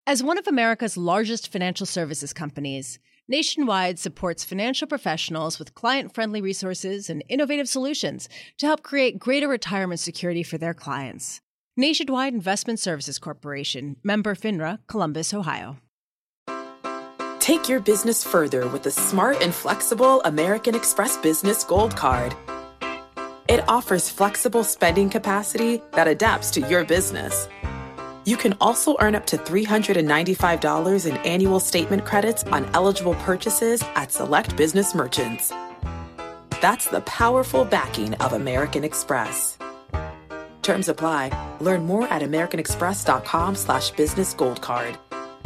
As one of America's largest financial services companies, Nationwide supports financial professionals with client-friendly resources and innovative solutions to help create greater retirement security for their clients. Nationwide Investment Services Corporation, member FINRA, Columbus, Ohio. Take your business further with the smart and flexible American Express Business Gold Card. It offers flexible spending capacity that adapts to your business. You can also earn up to $395 in annual statement credits on eligible purchases at select business merchants. That's the powerful backing of American Express. Terms apply. Learn more at americanexpress.com/business gold card.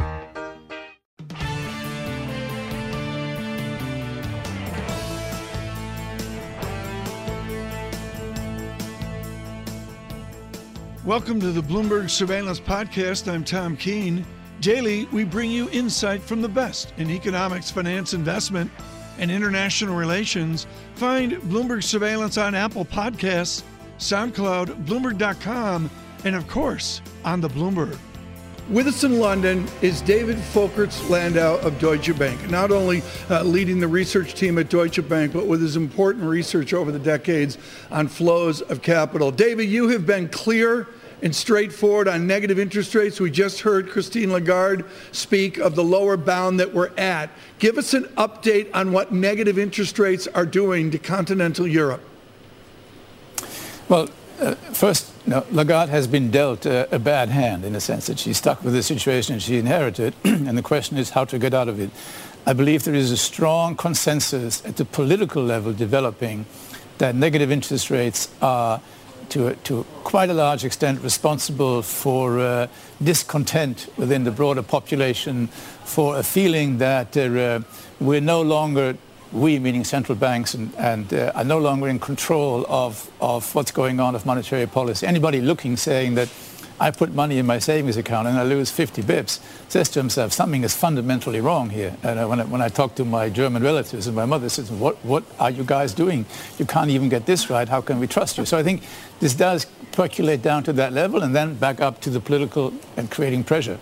Welcome to the Bloomberg Surveillance Podcast. I'm Tom Keene. Daily, we bring you insight from the best in economics, finance, investment, and international relations. Find Bloomberg Surveillance on Apple Podcasts, SoundCloud, Bloomberg.com, and of course, on the Bloomberg. With us in London is David Folkerts-Landau of Deutsche Bank, not only leading the research team at Deutsche Bank, but with his important research over the decades on flows of capital. David, you have been clear and straightforward on negative interest rates. We just heard Christine Lagarde speak of the lower bound that we're at. Give us an update on what negative interest rates are doing to continental Europe. Well, first, Lagarde has been dealt a bad hand in the sense that she's stuck with the situation she inherited, and the question is how to get out of it. I believe there is a strong consensus at the political level developing that negative interest rates are to quite a large extent responsible for discontent within the broader population, for a feeling that we're no longer, we meaning central banks, and are no longer in control of what's going on of monetary policy. Anybody looking saying that I put money in my savings account and I lose 50 bips says to himself something is fundamentally wrong here. And when I talk to my German relatives, and my mother says, what are you guys doing? You can't even get this right. How can we trust you? So I think this does percolate down to that level and then back up to the political and creating pressure.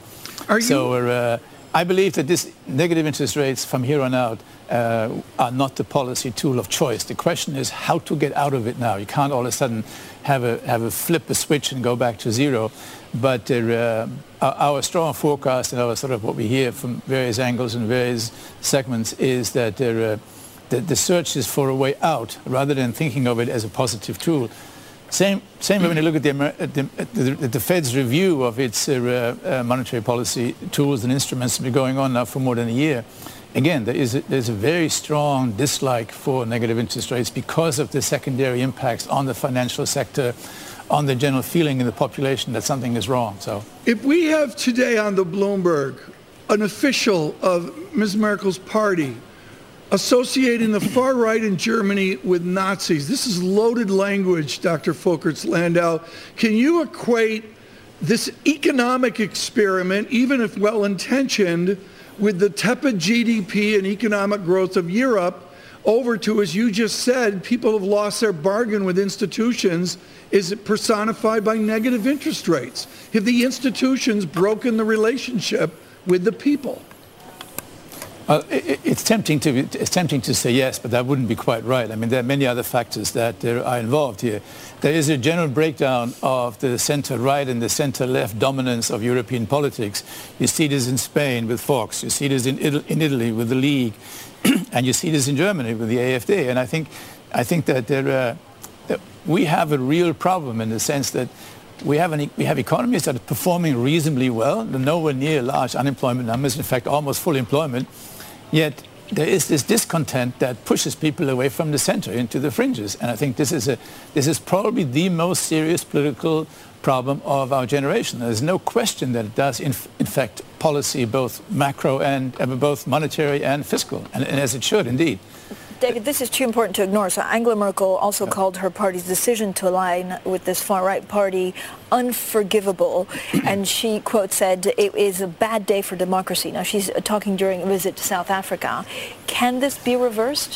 I believe that this negative interest rates from here on out are not the policy tool of choice. The question is how to get out of it now. You can't all of a sudden have a flip a switch and go back to zero. But our strong forecast and our sort of what we hear from various angles and various segments is that the search is for a way out rather than thinking of it as a positive tool. Same when you look at the Fed's review of its monetary policy tools and instruments that have been going on now for more than a year. Again, there's a very strong dislike for negative interest rates because of the secondary impacts on the financial sector, on the general feeling in the population that something is wrong. So, if we have today on the Bloomberg an official of Ms. Merkel's party associating the far right in Germany with Nazis. This is loaded language, Dr. Folkerts-Landau. Can you equate this economic experiment, even if well-intentioned, with the tepid GDP and economic growth of Europe over to, as you just said, people have lost their bargain with institutions? Is it personified by negative interest rates? Have the institutions broken the relationship with the people? It's tempting to say yes, but that wouldn't be quite right. I mean, there are many other factors that are involved here. There is a general breakdown of the center-right and the center-left dominance of European politics. You see this in Spain with Vox. You see this in Italy with the League, and you see this in Germany with the AfD. And I think that that we have a real problem in the sense that we have economies that are performing reasonably well. They're nowhere near large unemployment numbers. In fact, almost full employment. Yet there is this discontent that pushes people away from the center into the fringes. And I think this is probably the most serious political problem of our generation. There's no question that it does infect policy, both macro and both monetary and fiscal, and as it should indeed. David, this is too important to ignore. So Angela Merkel also called her party's decision to align with this far-right party unforgivable. And she, quote, said, it is a bad day for democracy. Now, she's talking during a visit to South Africa. Can this be reversed?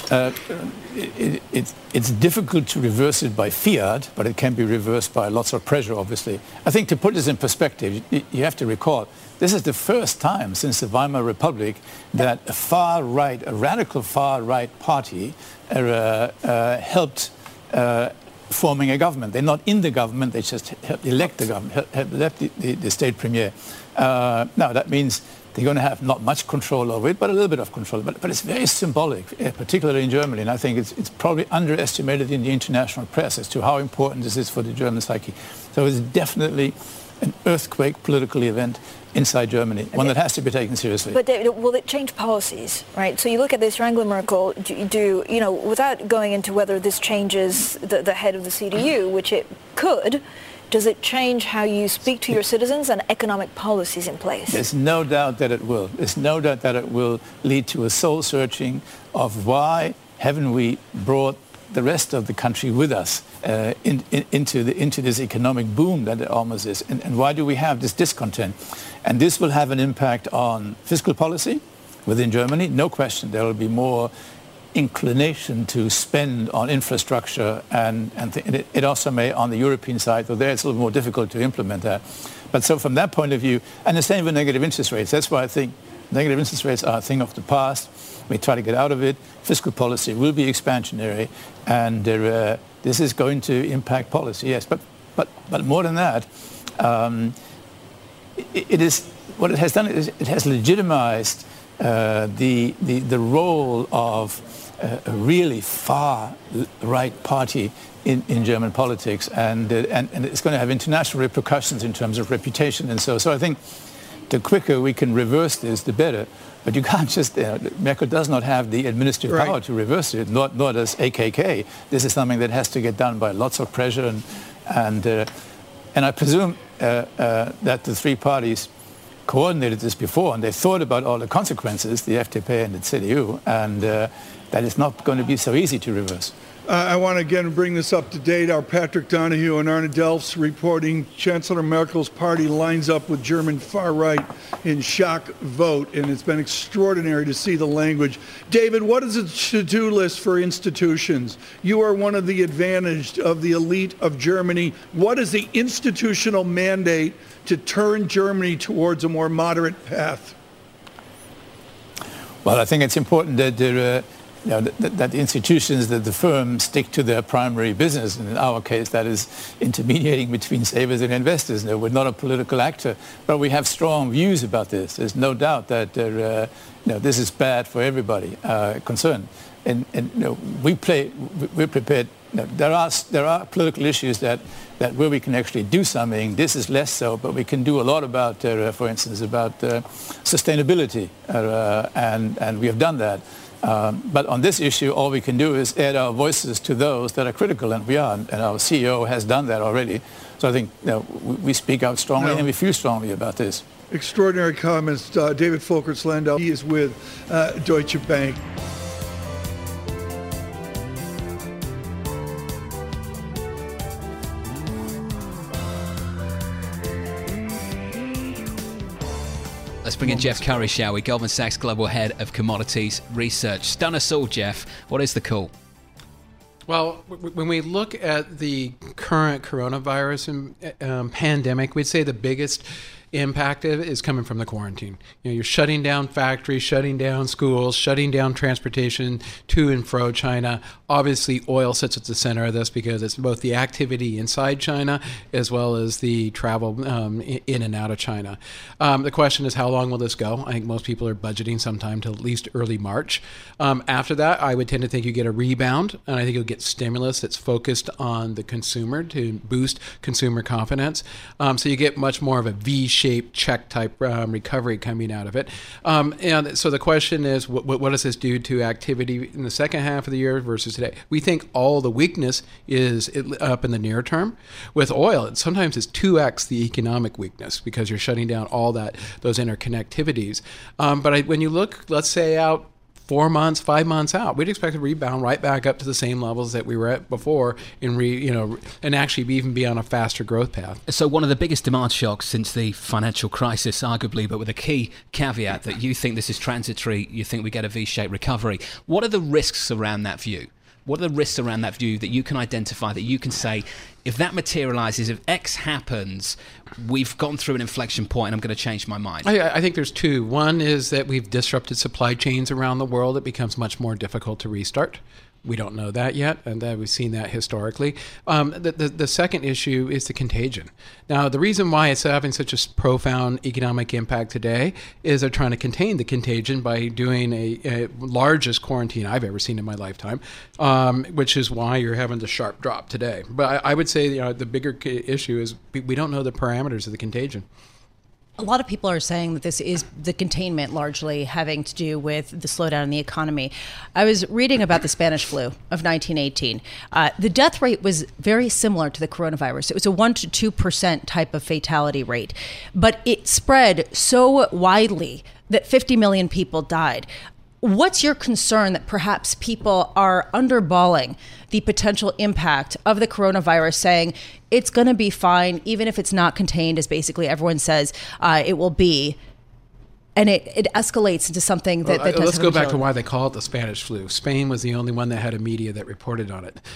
it's difficult to reverse it by fiat, but it can be reversed by lots of pressure, obviously. I think to put this in perspective, you have to recall, this is the first time since the Weimar Republic that a radical far-right party helped forming a government. They're not in the government, they just helped elect the government, helped elect the state premier. Now, that means they're going to have not much control over it, but a little bit of control. But it's very symbolic, particularly in Germany. And I think it's probably underestimated in the international press as to how important this is for the German psyche. So it's definitely an earthquake political event inside Germany, one that has to be taken seriously. But will it change policies, right? So you look at this, Angela Merkel, without going into whether this changes the head of the CDU, which it could, does it change how you speak to your citizens and economic policies in place? There's no doubt that it will. There's no doubt that it will lead to a soul-searching of why haven't we brought the rest of the country with us into this economic boom that it almost is. And why do we have this discontent? And this will have an impact on fiscal policy within Germany. No question, there will be more inclination to spend on infrastructure, and it also may on the European side, though there it's a little more difficult to implement that. But so from that point of view, and the same with negative interest rates, that's why I think negative interest rates are a thing of the past. We try to get out of it. Fiscal policy will be expansionary, and this is going to impact policy, yes. But more than that, it is what it has done is it has legitimized the role of a really far right party in German politics, and it's going to have international repercussions in terms of reputation and so. So I think the quicker we can reverse this, the better. But you can't just, Merkel does not have the administrative power to reverse it, nor does AKK. This is something that has to get done by lots of pressure, and I presume that the three parties coordinated this before, and they thought about all the consequences, the FDP and the CDU, and that is not going to be so easy to reverse. I want to again bring this up to date. Our Patrick Donahue and Arne Delfs reporting Chancellor Merkel's party lines up with German far right in shock vote, and it's been extraordinary to see the language. David, what is the to-do list for institutions? You are one of the advantaged of the elite of Germany. What is the institutional mandate to turn Germany towards a more moderate path? Well, I think it's important that that the institutions, that the firms stick to their primary business. And in our case, that is intermediating between savers and investors. No, we're not a political actor, but we have strong views about this. There's no doubt that this is bad for everybody concerned. And we're prepared. There are political issues that where we can actually do something. This is less so, but we can do a lot about, for instance, about sustainability, and we have done that. But on this issue, all we can do is add our voices to those that are critical, and we are. And our CEO has done that already. So I think we speak out strongly and we feel strongly about this. Extraordinary comments. David Folkers-Landau, he is with Deutsche Bank. Let's bring in Jeff Currie, shall we? Goldman Sachs Global Head of Commodities Research. Stun us all, Jeff. What is the call? Well, when we look at the current coronavirus pandemic, we'd say the biggest impact is coming from the quarantine. You're shutting down factories, shutting down schools, shutting down transportation to and fro China. Obviously, oil sits at the center of this because it's both the activity inside China as well as the travel in and out of China. The question is, how long will this go? I think most people are budgeting sometime till at least early March. After that, I would tend to think you get a rebound, and I think you'll get stimulus that's focused on the consumer to boost consumer confidence. So you get much more of a V-shaped check type recovery coming out of it. And so the question is, what does this do to activity in the second half of the year versus today? We think all the weakness is up in the near term. With oil, sometimes it's 2x the economic weakness because you're shutting down all those interconnectivities. But when you look, let's say out 4 months, 5 months out, we'd expect to rebound right back up to the same levels that we were at before, and actually even be on a faster growth path. So one of the biggest demand shocks since the financial crisis, arguably, but with a key caveat that you think this is transitory, you think we get a V-shaped recovery. What are the risks around that view? What are the risks around that view that you can identify, that you can say, if that materializes, if X happens, we've gone through an inflection point and I'm going to change my mind? I think there's two. One is that we've disrupted supply chains around the world. It becomes much more difficult to restart. We don't know that yet, and we've seen that historically. The second issue is the contagion. Now, the reason why it's having such a profound economic impact today is they're trying to contain the contagion by doing a largest quarantine I've ever seen in my lifetime, which is why you're having the sharp drop today. But I would say the bigger issue is we don't know the parameters of the contagion. A lot of people are saying that this is the containment largely having to do with the slowdown in the economy. I was reading about the Spanish flu of 1918. The death rate was very similar to the coronavirus. It was a 1 to 2% type of fatality rate, but it spread so widely that 50 million people died. What's your concern that perhaps people are underballing the potential impact of the coronavirus, saying it's going to be fine, even if it's not contained, as basically everyone says it will be, and it escalates into something that doesn't Let's go back to why they call it the Spanish flu. Spain was the only one that had a media that reported on it.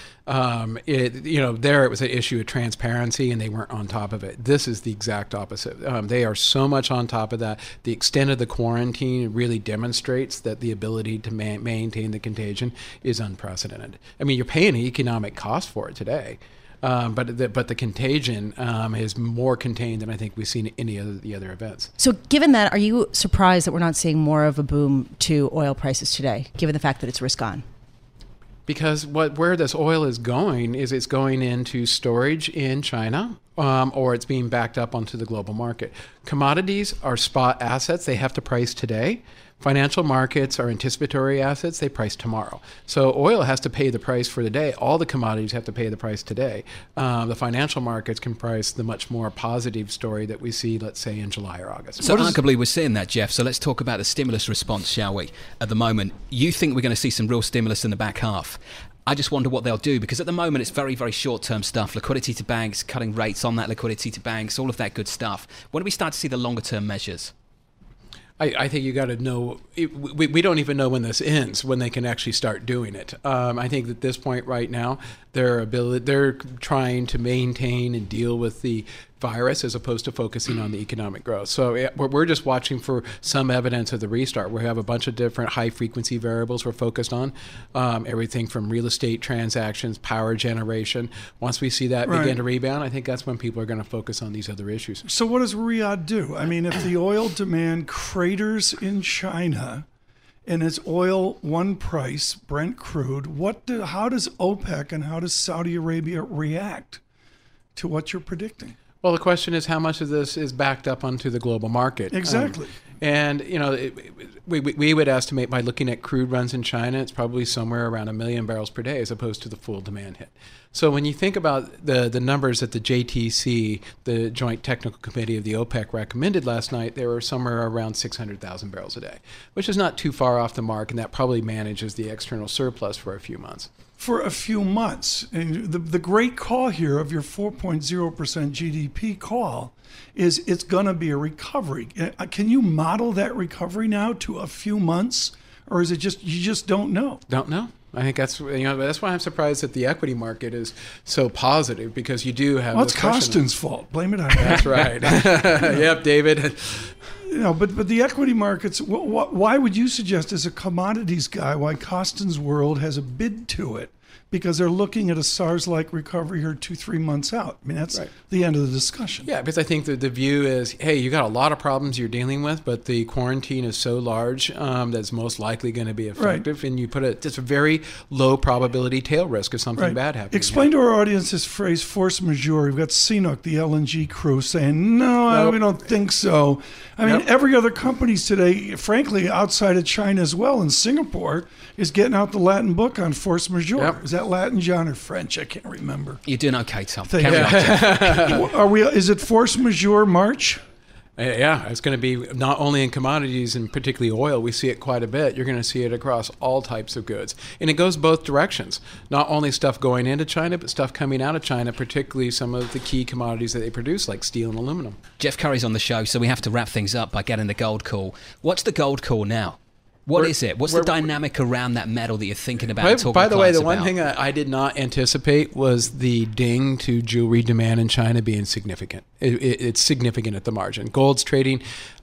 There it was an issue of transparency, and they weren't on top of it. This is the exact opposite. They are so much on top of that. The extent of the quarantine really demonstrates that the ability to maintain the contagion is unprecedented. I mean, you're paying an economic cost for it today. But the contagion is more contained than I think we've seen in any of the other events. So given that, are you surprised that we're not seeing more of a boom to oil prices today, given the fact that it's risk on? Because where this oil is going is it's going into storage in China, or it's being backed up onto the global market. Commodities are spot assets. They have to price today. Financial markets are anticipatory assets. They price tomorrow. So oil has to pay the price for the day. All the commodities have to pay the price today. The financial markets can price the much more positive story that we see, let's say, in July or August. So arguably we're seeing that, Jeff. So let's talk about the stimulus response, shall we? At the moment, you think we're going to see some real stimulus in the back half. I just wonder what they'll do, because at the moment it's very, very short-term stuff. Liquidity to banks, cutting rates on that liquidity to banks, all of that good stuff. When do we start to see the longer-term measures? I think you got to know, we don't even know when this ends, when they can actually start doing it. I think at this point right now, they're trying to maintain and deal with the virus as opposed to focusing on the economic growth. So we're just watching for some evidence of the restart. We have a bunch of different high frequency variables we're focused on, everything from real estate transactions, power generation. Once we see that begin to rebound, I think that's when people are going to focus on these other issues. So what does Riyadh do? I mean, if the oil demand craters in China and it's oil one price, Brent crude, how does OPEC and how does Saudi Arabia react to what you're predicting? Well, the question is how much of this is backed up onto the global market. Exactly. And, we would estimate by looking at crude runs in China, it's probably somewhere around 1 million barrels per day as opposed to the full demand hit. So when you think about the numbers that the JTC, the Joint Technical Committee of the OPEC, recommended last night, they were somewhere around 600,000 barrels a day, which is not too far off the mark, and that probably manages the external surplus for a few months. For a few months. And the great call here of your 4.0% GDP call is it's going to be a recovery. Can you model that recovery now to a few months, or is it just you just don't know? Don't know. I think that's why I'm surprised that the equity market is so positive, because you do have. Well, it's Costin's fault. Blame it on him. That's right. Yep, David. But the equity markets. Why would you suggest, as a commodities guy, why Costin's World has a bid to it? Because they're looking at a SARS-like recovery here 2-3 months out. I mean, that's the end of the discussion. Yeah, because I think that the view is, hey, you got a lot of problems you're dealing with, but the quarantine is so large that's most likely going to be effective, and you put just a very low probability tail risk of something bad happening. Explain to our audience this phrase, force majeure. We've got CNOOC, the LNG crew, saying, no, we don't think so. I mean, every other company today, frankly, outside of China as well, in Singapore, is getting out the Latin book on force majeure. Yep. Is that Latin, John, or French? I can't remember. You're doing okay, Tom. Is it force majeure March? Yeah, it's going to be not only in commodities and particularly oil. We see it quite a bit. You're going to see it across all types of goods. And it goes both directions. Not only stuff going into China, but stuff coming out of China, particularly some of the key commodities that they produce, like steel and aluminum. Jeff Curry's on the show, so we have to wrap things up by getting the gold call. What's the gold call now? What is it? What's the dynamic around that metal that you're thinking about? By the way, the one thing I did not anticipate was the ding to jewelry demand in China being significant. It's significant at the margin. Gold's trading,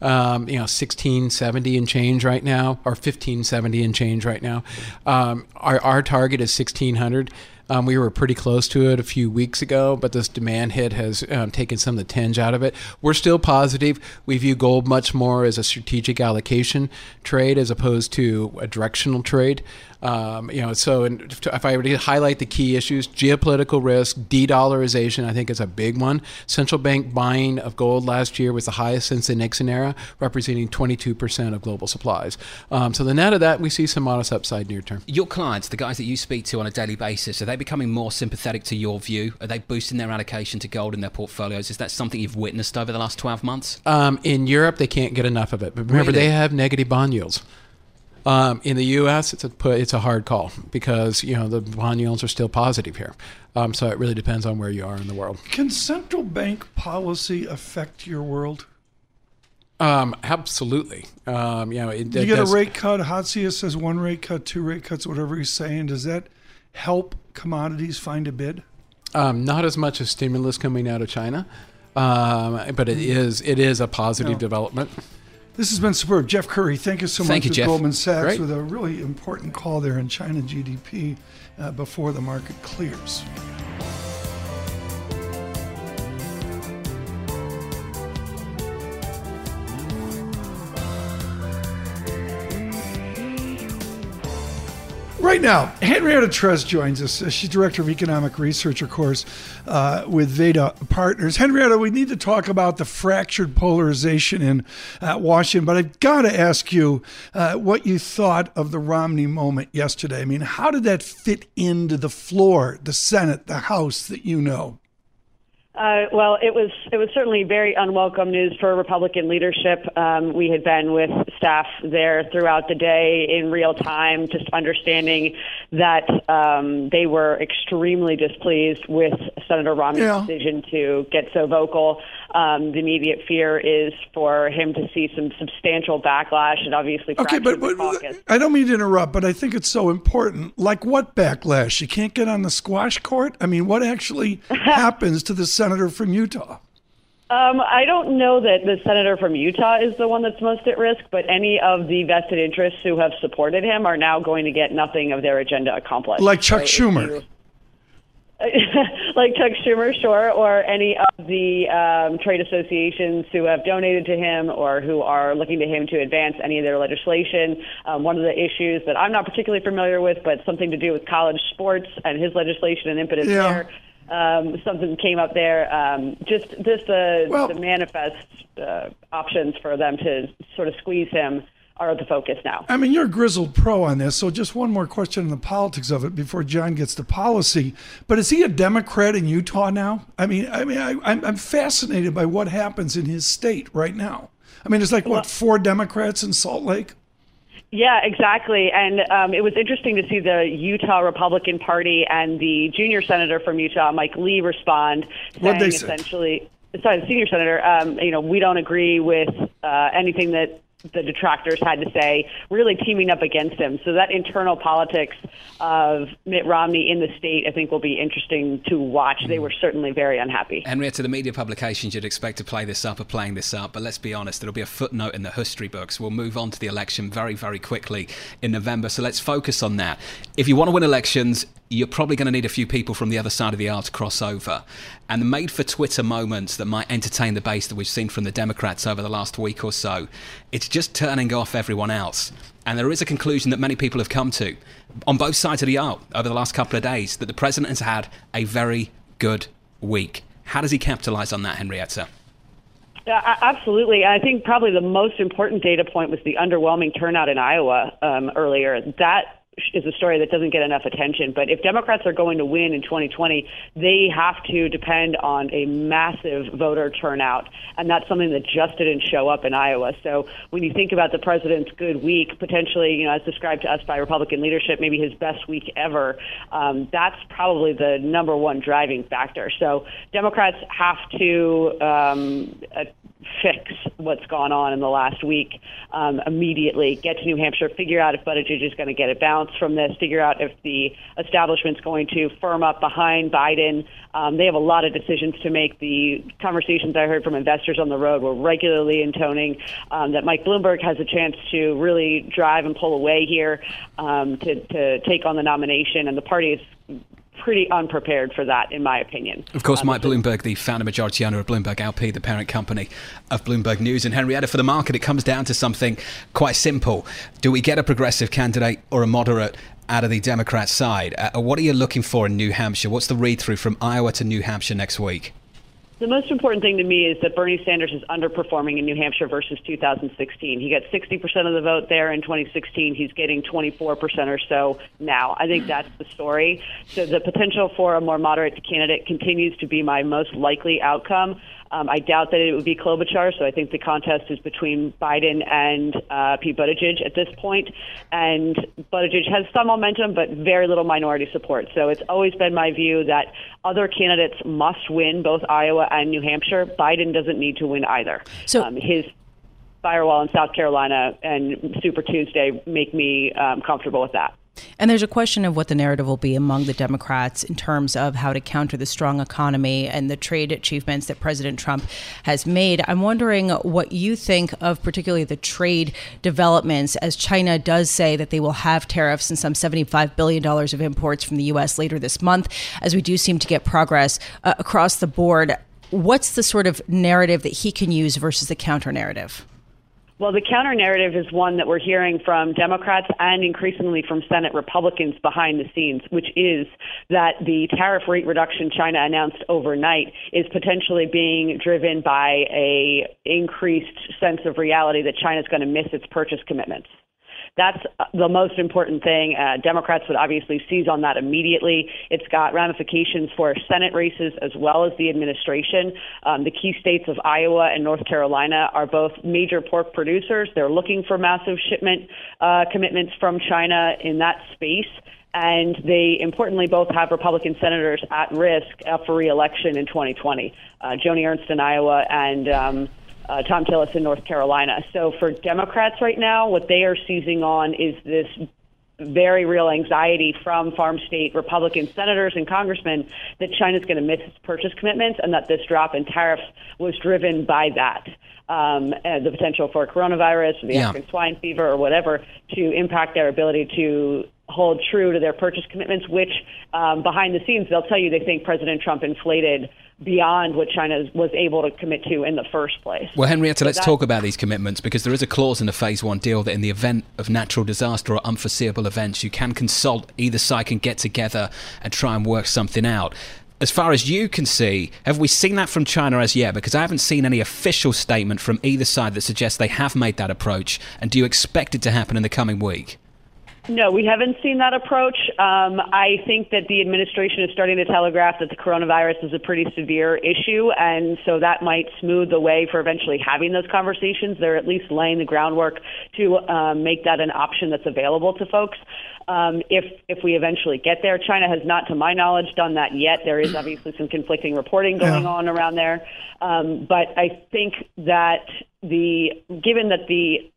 1670 and change right now, or 1570 and change right now. Our target is 1600. We were pretty close to it a few weeks ago, but this demand hit has taken some of the tinge out of it. We're still positive. We view gold much more as a strategic allocation trade as opposed to a directional trade. So if I were to highlight the key issues, geopolitical risk, de-dollarization, I think is a big one. Central bank buying of gold last year was the highest since the Nixon era, representing 22% of global supplies. So the net of that, we see some modest upside near term. Your clients, the guys that you speak to on a daily basis, are they becoming more sympathetic to your view? Are they boosting their allocation to gold in their portfolios? Is that something you've witnessed over the last 12 months? In Europe, they can't get enough of it. But remember, They have negative bond yields. In the U.S., it's a hard call because the bond yields are still positive here. So it really depends on where you are in the world. Can central bank policy affect your world? Absolutely. You get a rate cut. Hatsia says 1 rate cut, 2 rate cuts, whatever he's saying. Does that help commodities find a bid? Not as much as stimulus coming out of China, but it is a positive development. This has been superb. Jeff Curry, thank you so much with Goldman Sachs. Great. With a really important call there in China GDP before the market clears. Right now, Henrietta Trez joins us. She's Director of Economic Research, of course, with Veda Partners. Henrietta, we need to talk about the fractured polarization in Washington, but I've got to ask you what you thought of the Romney moment yesterday. I mean, how did that fit into the floor, the Senate, the House that you know? Well, it was certainly very unwelcome news for Republican leadership. We had been with staff there throughout the day in real time, just understanding that they were extremely displeased with Senator Romney's decision to get so vocal. The immediate fear is for him to see some substantial backlash and obviously fracture the caucus. I don't mean to interrupt, but I think it's so important. Like what backlash? You can't get on the squash court? I mean, what actually happens to the senator from Utah? I don't know that the senator from Utah is the one that's most at risk, but any of the vested interests who have supported him are now going to get nothing of their agenda accomplished. Like Chuck Schumer. Like Chuck Schumer, sure, or any of the trade associations who have donated to him or who are looking to him to advance any of their legislation. One of the issues that I'm not particularly familiar with, but something to do with college sports and his legislation and impetus there. Something came up there. The manifest options for them to sort of squeeze him are the focus now. I mean, you're a grizzled pro on this, so just one more question on the politics of it before John gets to policy. But is he a Democrat in Utah now? I'm fascinated by what happens in his state right now. I mean, it's like, 4 Democrats in Salt Lake? Yeah, exactly. And it was interesting to see the Utah Republican Party and the junior senator from Utah, Mike Lee, respond, saying essentially, the senior senator, we don't agree with anything that the detractors had to say, really teaming up against him. So that internal politics of Mitt Romney in the state, I think, will be interesting to watch. They were certainly very unhappy. Henrietta, the media publications you'd expect to play this up are playing this up, but let's be honest, it'll be a footnote in the history books. We'll move on to the election very, very quickly in November, so let's focus on that. If you want to win elections, you're probably going to need a few people from the other side of the aisle to cross over. And the made-for-Twitter moments that might entertain the base that we've seen from the Democrats over the last week or so, it's just turning off everyone else. And there is a conclusion that many people have come to, on both sides of the aisle over the last couple of days, that the president has had a very good week. How does he capitalize on that, Henrietta? Absolutely. I think probably the most important data point was the underwhelming turnout in Iowa earlier. That is a story that doesn't get enough attention. But if Democrats are going to win in 2020, they have to depend on a massive voter turnout. And that's something that just didn't show up in Iowa. So when you think about the president's good week, potentially, as described to us by Republican leadership, maybe his best week ever, that's probably the number one driving factor. So Democrats have to fix what's gone on in the last week immediately, get to New Hampshire, figure out if Buttigieg is going to get a bounce from this, figure out if the establishment's going to firm up behind Biden. They have a lot of decisions to make. The conversations I heard from investors on the road were regularly intoning that Mike Bloomberg has a chance to really drive and pull away here to take on the nomination, and the party is pretty unprepared for that, in my opinion. Of course, Mike Bloomberg, the founder majority owner of Bloomberg LP, the parent company of Bloomberg News. And Henrietta, for the market, it comes down to something quite simple. Do we get a progressive candidate or a moderate out of the Democrat side? What are you looking for in New Hampshire? What's the read-through from Iowa to New Hampshire next week? The most important thing to me is that Bernie Sanders is underperforming in New Hampshire versus 2016. He got 60% of the vote there in 2016. He's getting 24% or so now. I think that's the story. So the potential for a more moderate candidate continues to be my most likely outcome. I doubt that it would be Klobuchar, so I think the contest is between Biden and Pete Buttigieg at this point. And Buttigieg has some momentum, but very little minority support. So it's always been my view that other candidates must win both Iowa and New Hampshire. Biden doesn't need to win either. So his firewall in South Carolina and Super Tuesday make me comfortable with that. And there's a question of what the narrative will be among the Democrats in terms of how to counter the strong economy and the trade achievements that President Trump has made. I'm wondering what you think of particularly the trade developments, as China does say that they will have tariffs and some $75 billion of imports from the U.S. later this month, as we do seem to get progress across the board. What's the sort of narrative that he can use versus the counter narrative? Well, the counter narrative is one that we're hearing from Democrats and increasingly from Senate Republicans behind the scenes, which is that the tariff rate reduction China announced overnight is potentially being driven by a increased sense of reality that China's going to miss its purchase commitments. That's the most important thing. Democrats would obviously seize on that immediately. It's got ramifications for Senate races as well as the administration. The key states of Iowa and North Carolina are both major pork producers. They're looking for massive shipment commitments from China in that space. And they, importantly, both have Republican senators at risk for re-election in 2020. Joni Ernst in Iowa and Tom Tillis in North Carolina. So for Democrats right now, what they are seizing on is this very real anxiety from farm state Republican senators and congressmen that China's going to miss its purchase commitments and that this drop in tariffs was driven by that. The potential for coronavirus, or the African swine fever or whatever, to impact their ability to hold true to their purchase commitments, which behind the scenes, they'll tell you they think President Trump inflated beyond what China was able to commit to in the first place. Well, Henrietta, let's talk about these commitments, because there is a clause in the Phase 1 deal that in the event of natural disaster or unforeseeable events, you can consult, either side can get together and try and work something out. As far as you can see, have we seen that from China as yet? Because I haven't seen any official statement from either side that suggests they have made that approach. And do you expect it to happen in the coming week? No, we haven't seen that approach. I think that the administration is starting to telegraph that the coronavirus is a pretty severe issue, and so that might smooth the way for eventually having those conversations. They're at least laying the groundwork to make that an option that's available to folks. If we eventually get there, China has not, to my knowledge, done that yet. There is obviously some conflicting reporting going on around there. But I think that given that the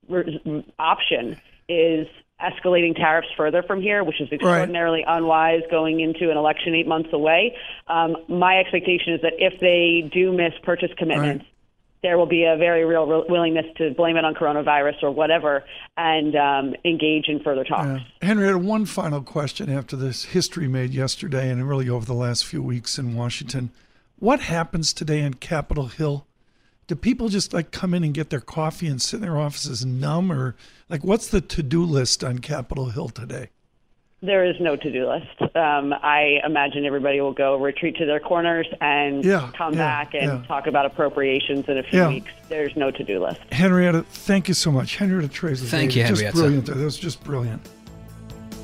option is escalating tariffs further from here, which is extraordinarily unwise going into an election 8 months away, my expectation is that if they do miss purchase commitments, there will be a very real willingness to blame it on coronavirus or whatever and engage in further talks. Henrietta, one final question after this history made yesterday and really over the last few weeks in Washington. What happens today on Capitol Hill? Do people just come in and get their coffee and sit in their offices numb, or what's the to-do list on Capitol Hill today? There is no to-do list. I imagine everybody will go retreat to their corners and come back and talk about appropriations in a few weeks. There's no to-do list. Henrietta, thank you so much. Henrietta Treas. Thank you, Henrietta. Just brilliant. That was just brilliant.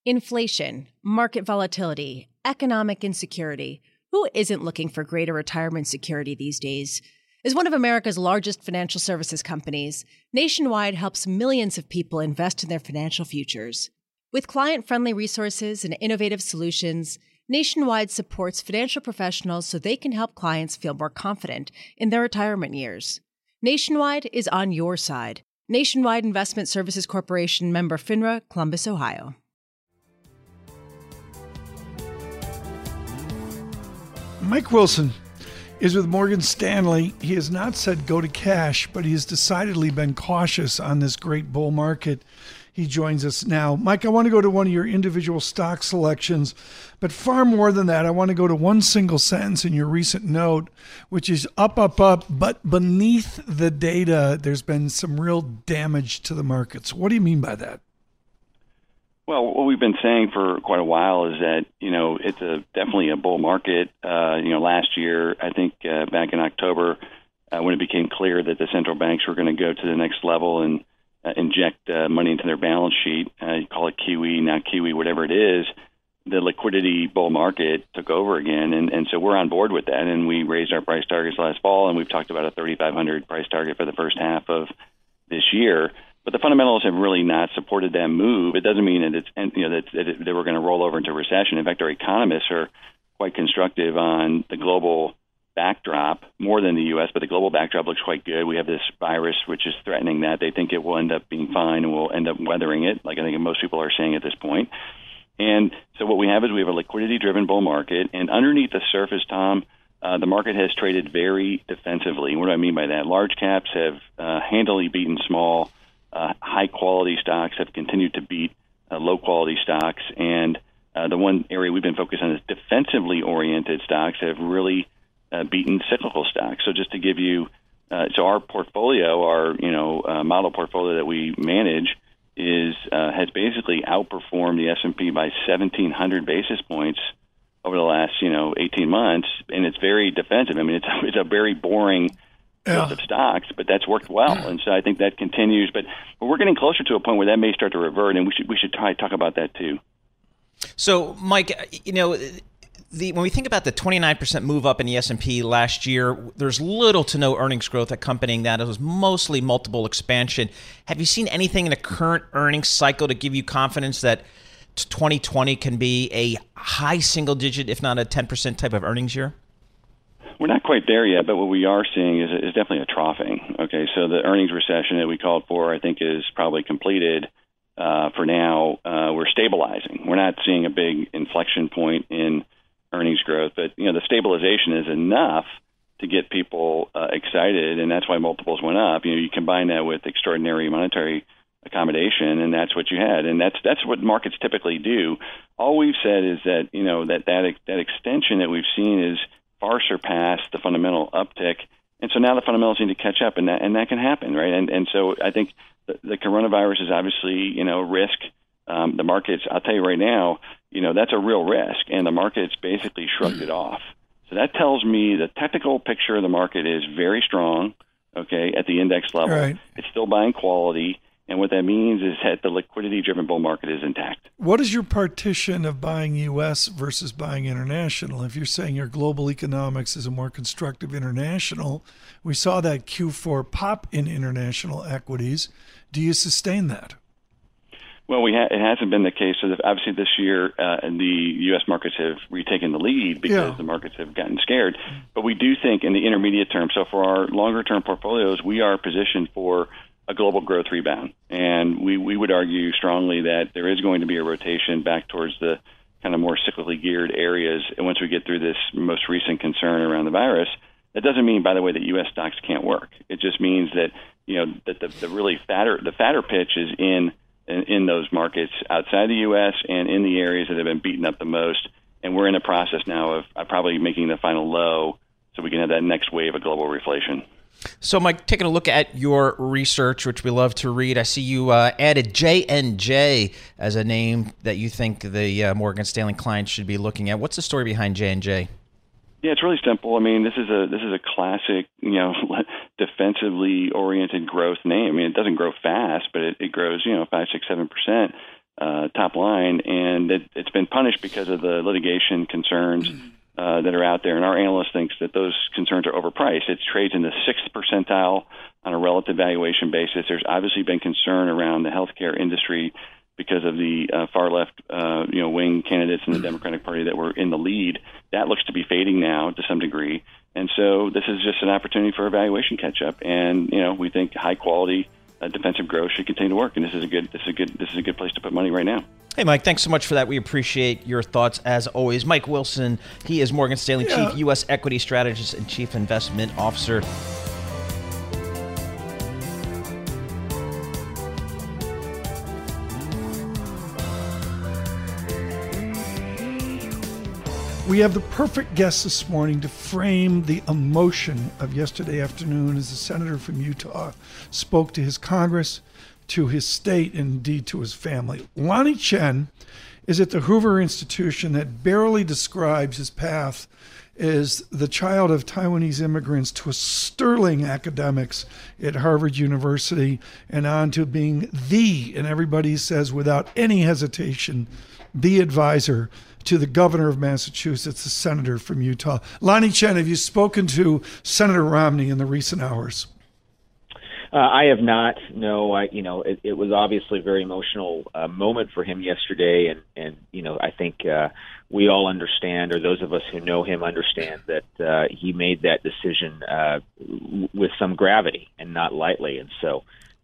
Inflation, market volatility, economic insecurity. Who isn't looking for greater retirement security these days? As one of America's largest financial services companies, Nationwide helps millions of people invest in their financial futures. With client-friendly resources and innovative solutions, Nationwide supports financial professionals so they can help clients feel more confident in their retirement years. Nationwide is on your side. Nationwide Investment Services Corporation, member FINRA, Columbus, Ohio. Mike Wilson is with Morgan Stanley. He has not said go to cash, but he has decidedly been cautious on this great bull market. He joins us now. Mike, I want to go to one of your individual stock selections, but far more than that, I want to go to one single sentence in your recent note, which is up, but beneath the data, there's been some real damage to the markets. What do you mean by that? Well, what we've been saying for quite a while is that, it's definitely a bull market. Last year, I think back in October, when it became clear that the central banks were going to go to the next level and inject money into their balance sheet, you call it QE, now QE, whatever it is, the liquidity bull market took over again. And so we're on board with that. And we raised our price targets last fall, and we've talked about a 3,500 price target for the first half of this year. But the fundamentals have really not supported that move. It doesn't mean that that we're going to roll over into recession. In fact, our economists are quite constructive on the global backdrop, more than the U.S., but the global backdrop looks quite good. We have this virus which is threatening that. They think it will end up being fine and we'll end up weathering it, like I think most people are saying at this point. And so what we have is we have a liquidity-driven bull market, and underneath the surface, Tom, the market has traded very defensively. What do I mean by that? Large caps have handily beaten small. High-quality stocks have continued to beat low-quality stocks, and the one area we've been focused on is defensively oriented stocks have really beaten cyclical stocks. So just to give you, so our portfolio, our model portfolio that we manage has basically outperformed the S&P by 1,700 basis points over the last 18 months, and it's very defensive. I mean, it's a very boring list of stocks, but that's worked well, and so I think that continues. But we're getting closer to a point where that may start to revert, and we should try to talk about that too. So, Mike, when we think about the 29% move up in the S&P last year, there's little to no earnings growth accompanying that. It was mostly multiple expansion. Have you seen anything in the current earnings cycle to give you confidence that 2020 can be a high single digit, if not a 10% type of earnings year? We're not quite there yet, but what we are seeing is definitely a troughing. Okay, so the earnings recession that we called for, I think, is probably completed for now. We're stabilizing. We're not seeing a big inflection point in earnings growth, but the stabilization is enough to get people excited, and that's why multiples went up. You combine that with extraordinary monetary accommodation, and that's what you had, and that's what markets typically do. All we've said is that that extension that we've seen is far surpassed the fundamental uptick, and so now the fundamentals need to catch up, and that can happen, right? And so I think the coronavirus is obviously risk. The markets, I'll tell you right now, that's a real risk, and the market's basically shrugged it off. So that tells me the technical picture of the market is very strong, okay, at the index level. Right. It's still buying quality, and what that means is that the liquidity-driven bull market is intact. What is your partition of buying U.S. versus buying international? If you're saying your global economics is a more constructive international, we saw that Q4 pop in international equities. Do you sustain that? Well, it hasn't been the case. So obviously this year, the U.S. markets have retaken the lead because the markets have gotten scared. But we do think in the intermediate term, so for our longer-term portfolios, we are positioned for a global growth rebound. And we would argue strongly that there is going to be a rotation back towards the kind of more cyclically geared areas once we get through this most recent concern around the virus. That doesn't mean, by the way, that U.S. stocks can't work. It just means that that the really fatter pitch is in those markets outside the U.S. and in the areas that have been beaten up the most. And we're in a process now of probably making the final low so we can have that next wave of global reflation. So, Mike, taking a look at your research, which we love to read, I see you added J&J as a name that you think the Morgan Stanley clients should be looking at. What's the story behind J&J? Yeah, it's really simple. I mean, this is a classic, defensively oriented growth name. I mean, it doesn't grow fast, but it grows, 5, 6, 7%. top line, and it's been punished because of the litigation concerns that are out there. And our analyst thinks that those concerns are overpriced. It trades in the 6th percentile on a relative valuation basis. There's obviously been concern around the healthcare industry because of the far left, wing candidates in the Democratic Party that were in the lead. That looks to be fading now to some degree, and so this is just an opportunity for a valuation catch up. And we think high quality defensive growth should continue to work, and this is a good place to put money right now. Hey, Mike, thanks so much for that. We appreciate your thoughts as always. Mike Wilson, he is Morgan Stanley Chief U.S. Equity Strategist and Chief Investment Officer. We have the perfect guest this morning to frame the emotion of yesterday afternoon as the senator from Utah spoke to his Congress, to his state, and indeed to his family. Lonnie Chen is at the Hoover Institution that barely describes his path as the child of Taiwanese immigrants to a sterling academics at Harvard University and on to being and everybody says without any hesitation, the advisor to the governor of Massachusetts, the senator from Utah. Lonnie Chen, have you spoken to Senator Romney in the recent hours? I have not. No, it was obviously a very emotional moment for him yesterday, and I think we all understand, or those of us who know him understand, that he made that decision with some gravity and not lightly, and so.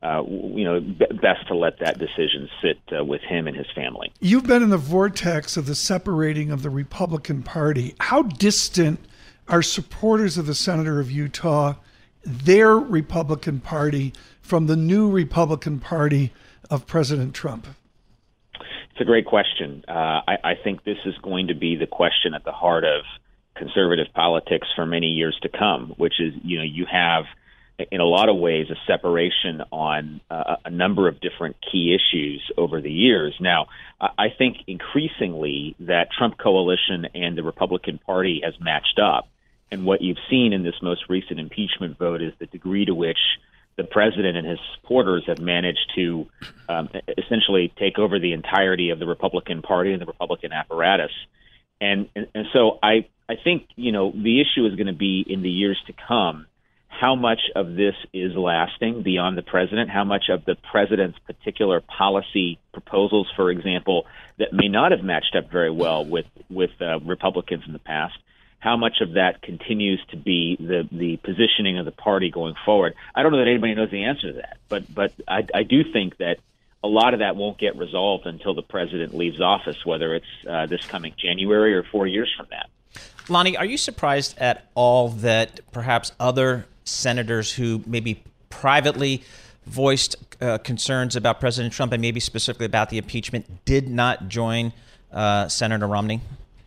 Best to let that decision sit with him and his family. You've been in the vortex of the separating of the Republican Party. How distant are supporters of the senator of Utah, their Republican Party, from the new Republican Party of President Trump? It's a great question. I think this is going to be the question at the heart of conservative politics for many years to come, which is, you have in a lot of ways a separation on a number of different key issues over the years. Now, I think increasingly that Trump coalition and the Republican Party has matched up. And what you've seen in this most recent impeachment vote is the degree to which the president and his supporters have managed to essentially take over the entirety of the Republican Party and the Republican apparatus. And so I think, the issue is going to be in the years to come, how much of this is lasting beyond the president, how much of the president's particular policy proposals, for example, that may not have matched up very well with Republicans in the past, how much of that continues to be the positioning of the party going forward. I don't know that anybody knows the answer to that, but I do think that a lot of that won't get resolved until the president leaves office, whether it's this coming January or 4 years from that. Lonnie, are you surprised at all that perhaps other senators who maybe privately voiced concerns about President Trump and maybe specifically about the impeachment did not join Senator Romney?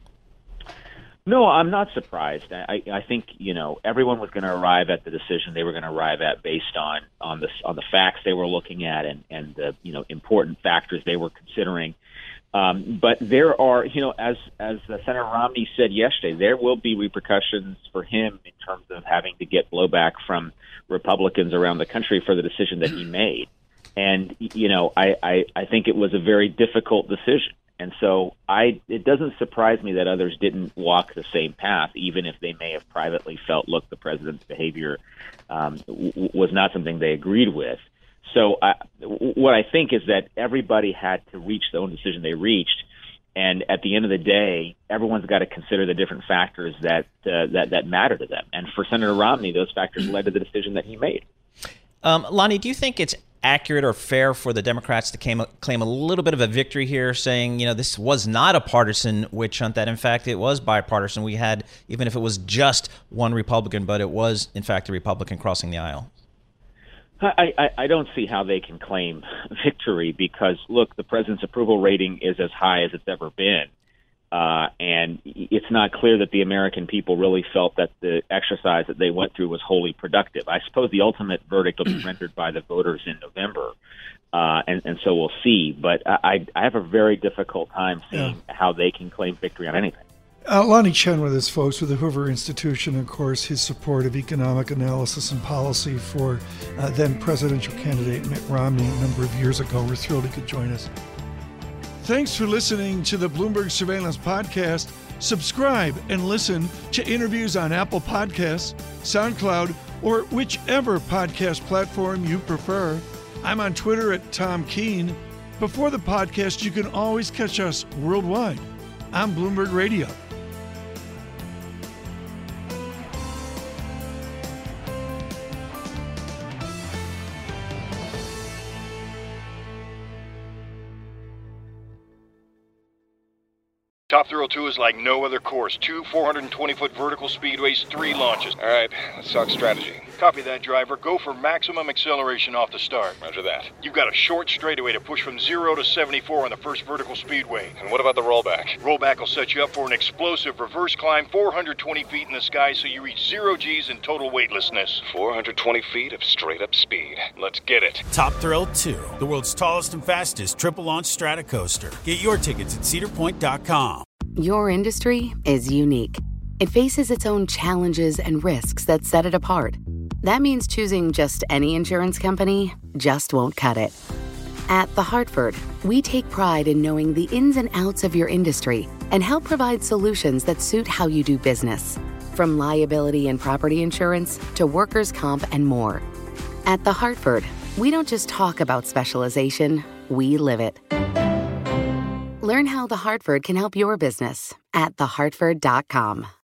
No, I'm not surprised. I think everyone was going to arrive at the decision they were going to arrive at based on the facts they were looking at and the important factors they were considering. But there are, as Senator Romney said yesterday, there will be repercussions for him in terms of having to get blowback from Republicans around the country for the decision that he made. And, I think it was a very difficult decision. And so it doesn't surprise me that others didn't walk the same path, even if they may have privately felt, look, the president's behavior was not something they agreed with. So what I think is that everybody had to reach the own decision they reached. And at the end of the day, everyone's got to consider the different factors that matter to them. And for Senator Romney, those factors led to the decision that he made. Lonnie, do you think it's accurate or fair for the Democrats to claim a little bit of a victory here, saying, this was not a partisan witch hunt, that in fact it was bipartisan? We had, even if it was just one Republican, but it was in fact a Republican crossing the aisle. I don't see how they can claim victory because, look, the president's approval rating is as high as it's ever been. And it's not clear that the American people really felt that the exercise that they went through was wholly productive. I suppose the ultimate verdict will be rendered by the voters in November, and so we'll see. But I have a very difficult time seeing how they can claim victory on anything. Lonnie Chen with us, folks, with the Hoover Institution, of course, his support of economic analysis and policy for then presidential candidate Mitt Romney a number of years ago. We're thrilled he could join us. Thanks for listening to the Bloomberg Surveillance Podcast. Subscribe and listen to interviews on Apple Podcasts, SoundCloud, or whichever podcast platform you prefer. I'm on Twitter at Tom Keene. Before the podcast, you can always catch us worldwide on Bloomberg Radio. Top Thrill 2 is like no other course. 2 420-foot vertical speedways, 3 launches. All right, let's talk strategy. Copy that, driver. Go for maximum acceleration off the start. Roger that. You've got a short straightaway to push from 0 to 74 on the first vertical speedway. And what about the rollback? Rollback will set you up for an explosive reverse climb 420 feet in the sky so you reach 0 Gs in total weightlessness. 420 feet of straight-up speed. Let's get it. Top Thrill 2, the world's tallest and fastest triple-launch stratocoaster. Get your tickets at cedarpoint.com. Your industry is unique. It faces its own challenges and risks that set it apart. That means choosing just any insurance company just won't cut it. At The Hartford, we take pride in knowing the ins and outs of your industry and help provide solutions that suit how you do business. From liability and property insurance to workers' comp and more. At The Hartford, we don't just talk about specialization, we live it. Learn how The Hartford can help your business at thehartford.com.